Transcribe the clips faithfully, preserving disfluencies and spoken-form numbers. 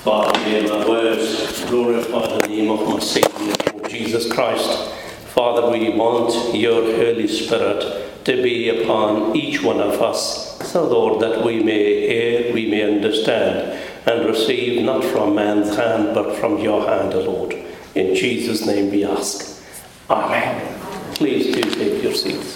Father, hear my words, glorify the name of my Savior, Jesus Christ. Father, we want your Holy Spirit to be upon each one of us, so Lord, that we may hear, we may understand, and receive not from man's hand, but from your hand, O Lord. In Jesus' name we ask. Amen. Please do take your seats.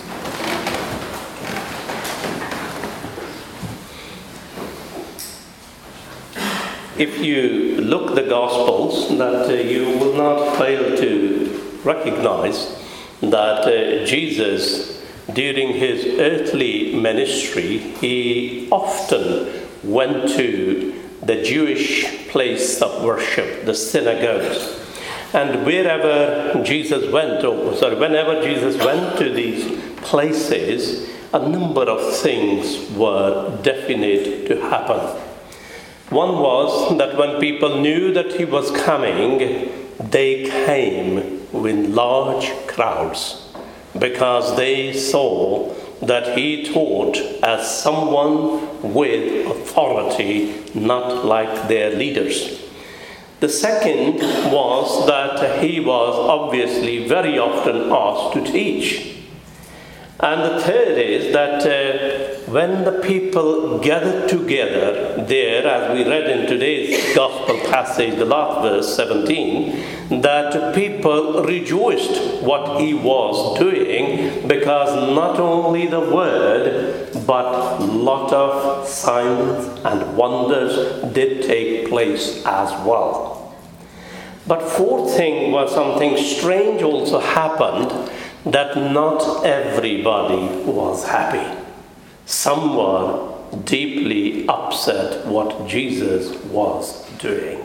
If you look the Gospels, that uh, you will not fail to recognize that uh, Jesus, during his earthly ministry, he often went to the Jewish place of worship, the synagogues. And wherever Jesus went, or sorry, whenever Jesus went to these places, a number of things were definite to happen. One was that when people knew that he was coming, they came with large crowds because they saw that he taught as someone with authority, not like their leaders. The second was that he was obviously very often asked to teach. And the third is that uh, when the people gathered together there, as we read in today's gospel passage, the last verse seventeen, that people rejoiced what he was doing, because not only the word, but lot of signs and wonders did take place as well. But fourth thing was something strange also happened, that not everybody was happy. Some were deeply upset what Jesus was doing.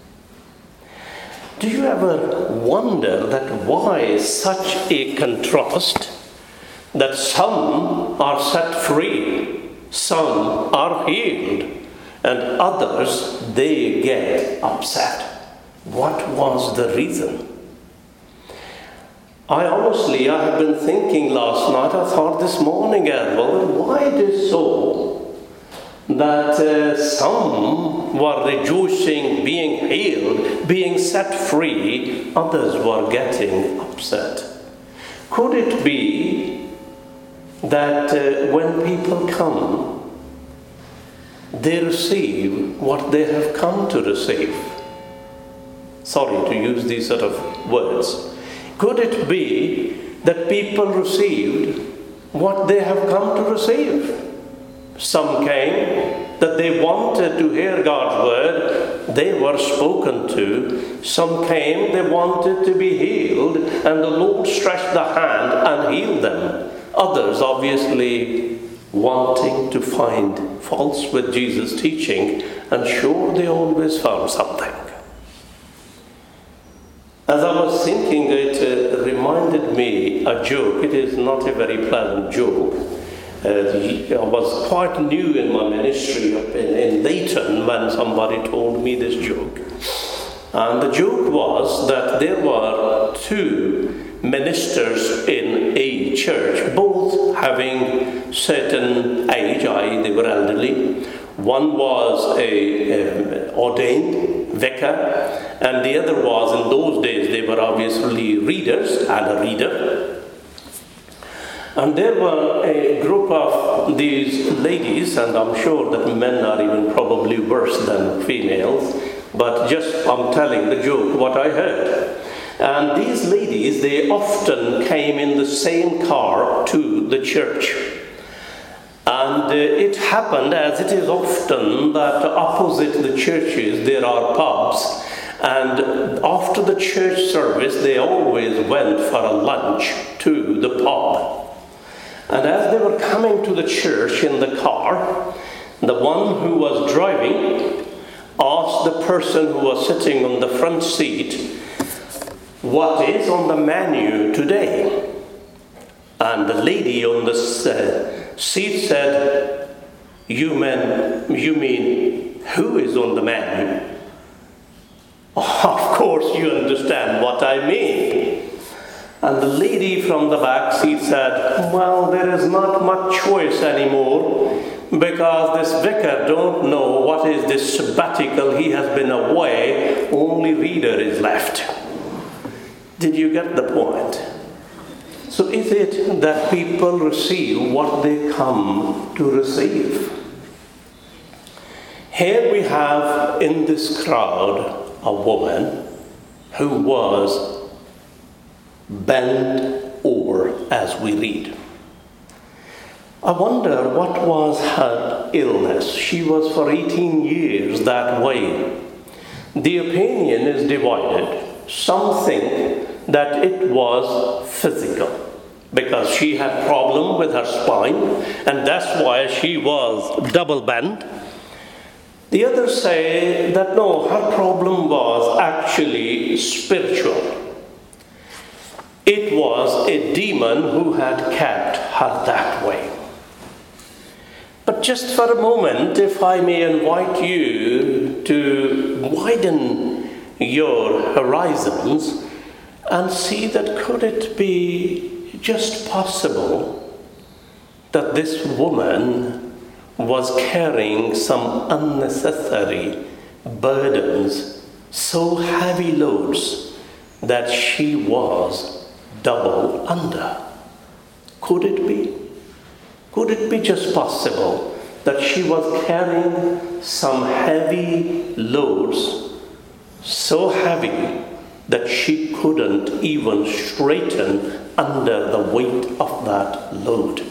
Do you ever wonder that why such a contrast, that some are set free, some are healed, and others, they get upset? What was the reason? I honestly, I have been thinking last night, I thought this morning as well, why it is so that uh, some were rejoicing, being healed, being set free, others were getting upset? Could it be that uh, when people come, they receive what they have come to receive? Sorry to use these sort of words. Could it be that people received what they have come to receive? Some came that they wanted to hear God's word, they were spoken to. Some came, they wanted to be healed, and the Lord stretched the hand and healed them. Others, obviously, wanting to find faults with Jesus' teaching, and sure, they always found something. As I was thinking, it uh, reminded me a joke. It is not a very pleasant joke. Uh, I was quite new in my ministry up in, in Leighton when somebody told me this joke. And the joke was that there were two ministers in a church, both having certain age, that is they were elderly. One was a um, ordained vicar, and the other was, in those days, they were obviously readers and a reader. And there were a group of these ladies, and I'm sure that men are even probably worse than females, but just I'm telling the joke what I heard. And these ladies, they often came in the same car to the church. And uh, it happened, as it is often, that opposite the churches there are pubs, and after the church service they always went for a lunch to the pub. And as they were coming to the church in the car, the one who was driving asked the person who was sitting on the front seat, "What is on the menu today?" And the lady on the uh, seat said, you, man, you mean, who is on the menu? Of course you understand what I mean. And the lady from the back seat said, well, there is not much choice anymore. because this vicar don't know what is this sabbatical. He has been away, only reader is left. Did you get the point? So is it that people receive what they come to receive? Here we have in this crowd a woman who was bent over as we read. I wonder what was her illness. She was for eighteen years that way. The opinion is divided. Some think that it was physical, because she had problem with her spine, and that's why she was double bent. The others say that no, her problem was actually spiritual. It was a demon who had kept her that way. But just for a moment, if I may invite you to widen your horizons and see that could it be just possible that this woman was carrying some unnecessary burdens, so heavy loads that she was double under. Could it be? Could it be just possible that she was carrying some heavy loads, so heavy that she couldn't even straighten under the weight of that load?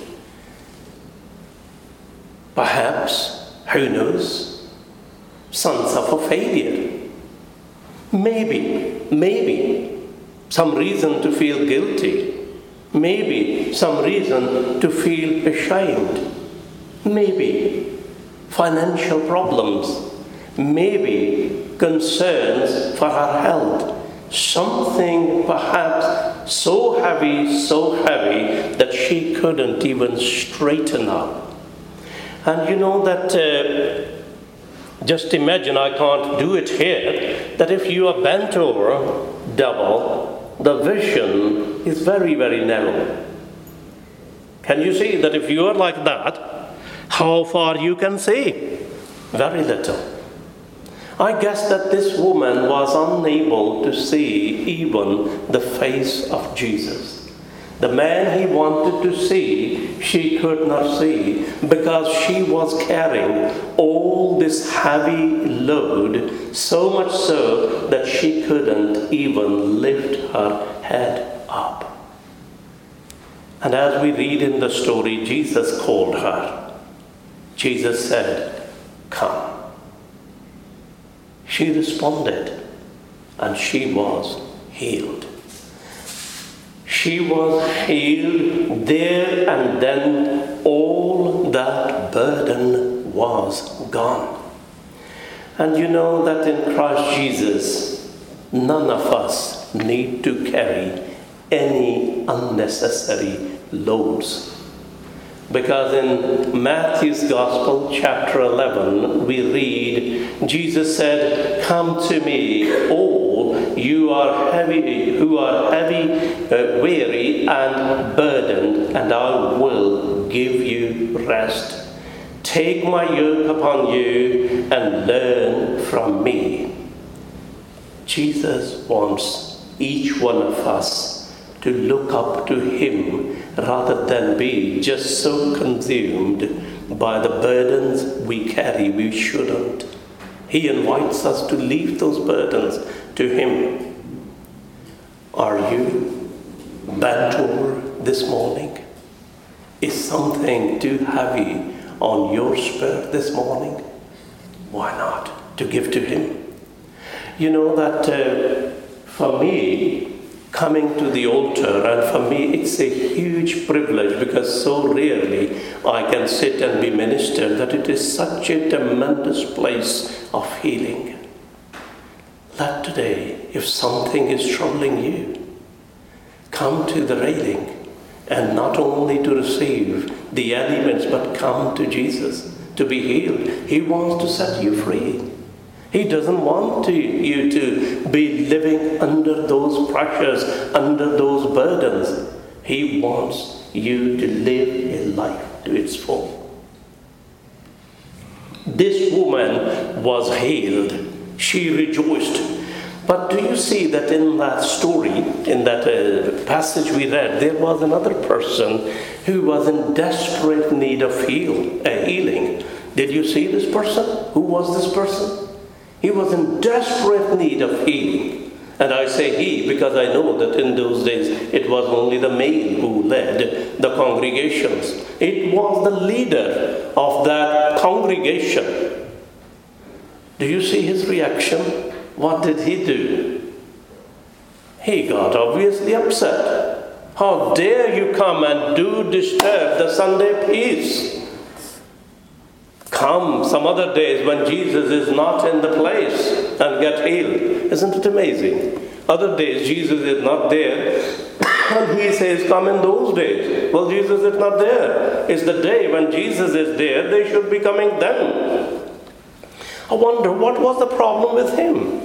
Perhaps, who knows, some suffer failure. Maybe, maybe some reason to feel guilty. Maybe some reason to feel ashamed. Maybe financial problems. Maybe concerns for her health. Something perhaps so heavy, so heavy that she couldn't even straighten up. And you know that, uh, just imagine, I can't do it here, that if you are bent over double, the vision is very, very narrow. Can you see that if you are like that, how far you can see? Very little. I guess that this woman was unable to see even the face of Jesus. The man he wanted to see, she could not see, because she was carrying all this heavy load, so much so that she couldn't even lift her head up. And as we read in the story, Jesus called her. Jesus said, "Come." She responded, and she was healed. She was healed there and then. All that burden was gone. And you know that in Christ Jesus, none of us need to carry any unnecessary loads. Because in Matthew's Gospel, chapter eleven, we read, Jesus said, "Come to me, all you are heavy, who are heavy, uh, weary, and burdened, and I will give you rest. Take my yoke upon you and learn from me." Jesus wants each one of us to look up to him rather than be just so consumed by the burdens we carry. We shouldn't. He invites us to leave those burdens to him. Are you bent over this morning? Is something too heavy on your spirit this morning? Why not to give to him? You know that uh, for me, coming to the altar, and for me it's a huge privilege, because so rarely I can sit and be ministered, that it is such a tremendous place of healing. Let today, if something is troubling you, come to the railing, and not only to receive the elements, but come to Jesus to be healed. He wants to set you free. He doesn't want to, you to be living under those pressures, under those burdens. He wants you to live a life to its full. this woman was healed. She rejoiced. But do you see that in that story, in that uh, passage we read, there was another person who was in desperate need of heal, a healing. Did you see this person? Who was this person? He was in desperate need of healing. And I say he because I know that in those days it was only the male who led the congregations. It was the leader of that congregation. Do you see his reaction? What did he do? He got obviously upset. How dare you come and do disturb the Sunday peace? Come some other days when Jesus is not in the place and get healed. Isn't it amazing? Other days Jesus is not there and he says come in those days. Well, Jesus is not there. It's the day when Jesus is there, they should be coming then. I wonder what was the problem with him?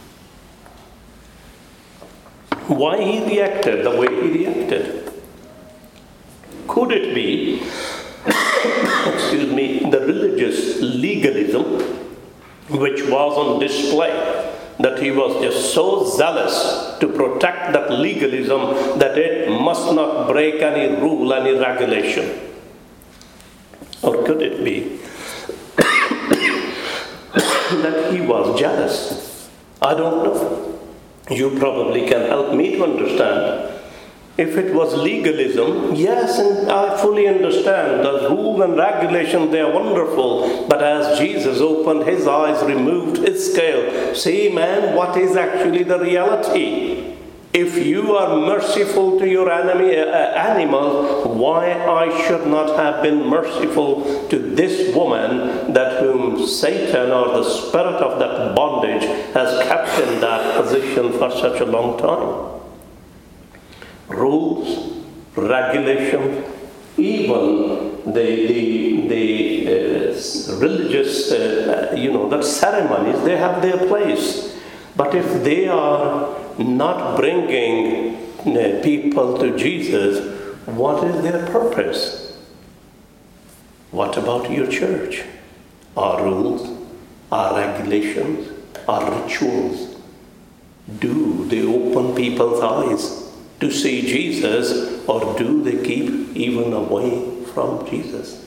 Why he reacted the way he reacted? Could it be, excuse me, the religious legalism which was on display, that he was just so zealous to protect that legalism that it must not break any rule, any regulation? Or could it be that he was jealous? I don't know. You probably can help me to understand. If it was legalism, yes, and I fully understand the rule and regulation, they are wonderful. But as Jesus opened his eyes, removed his scale, see, man, what is actually the reality? If you are merciful to your enemy, uh, animals, why I should not have been merciful to this woman that whom Satan or the spirit of that bondage has kept in that position for such a long time? Rules, regulation, even the the, the uh, religious, uh, you know, the ceremonies, they have their place. But if they are not bringing uh, people to Jesus, what is their purpose? What about your church? Our rules, our regulations, our rituals, do they open people's eyes to see Jesus, or do they keep even away from Jesus?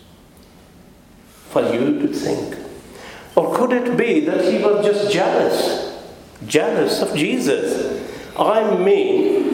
For you to think. Or could it be that he was just jealous? Jealous of Jesus? I mean,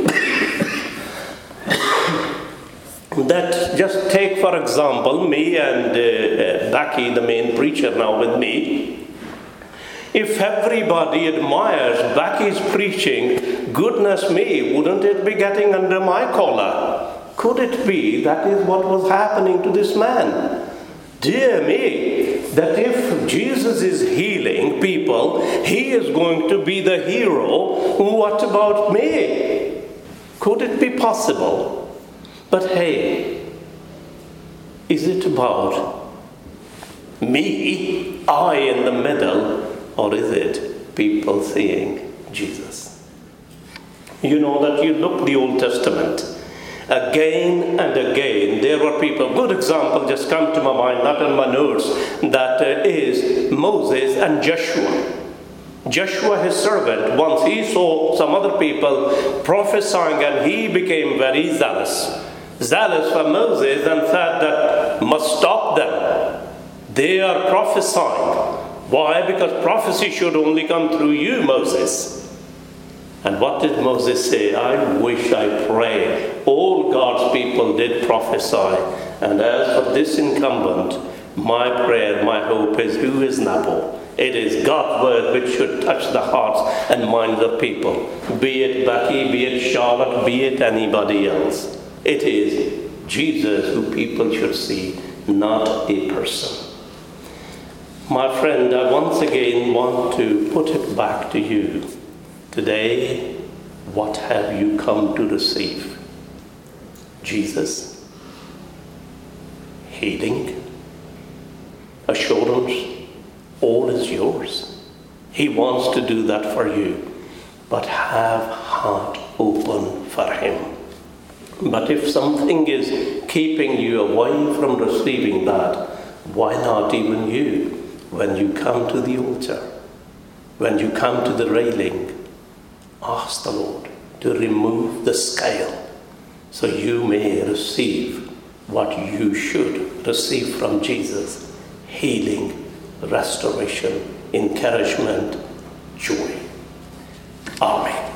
that just take for example me and uh, Becky, the main preacher now with me. If everybody admires Becky's preaching, goodness me, wouldn't it be getting under my collar? Could it be that is what was happening to this man? Dear me, that if Jesus is healing people, he is going to be the hero. What about me? Could it be possible? But hey, is it about me, I in the middle, or is it people seeing Jesus? You know that you look the Old Testament, again and again, there were people, good example just come to my mind, not in my notes, that uh, is Moses and Joshua. Joshua, his servant, once he saw some other people prophesying and he became very zealous. Zealous for Moses and said that must stop them. They are prophesying. Why? Because prophecy should only come through you, Moses. And what did Moses say? I wish, I pray, all God's people did prophesy. And as for this incumbent, my prayer, my hope is, who is Nabal? It is God's word which should touch the hearts and minds of people. Be it Becky, be it Charlotte, be it anybody else. It is Jesus who people should see, not a person. My friend, I once again want to put it back to you. Today, what have you come to receive? Jesus? Healing? Assurance? All is yours. He wants to do that for you. But have heart open for him. But if something is keeping you away from receiving that, why not even you? when you come to the altar, when you come to the railing, ask the Lord to remove the scale so you may receive what you should receive from Jesus: healing, restoration, encouragement, joy. Amen.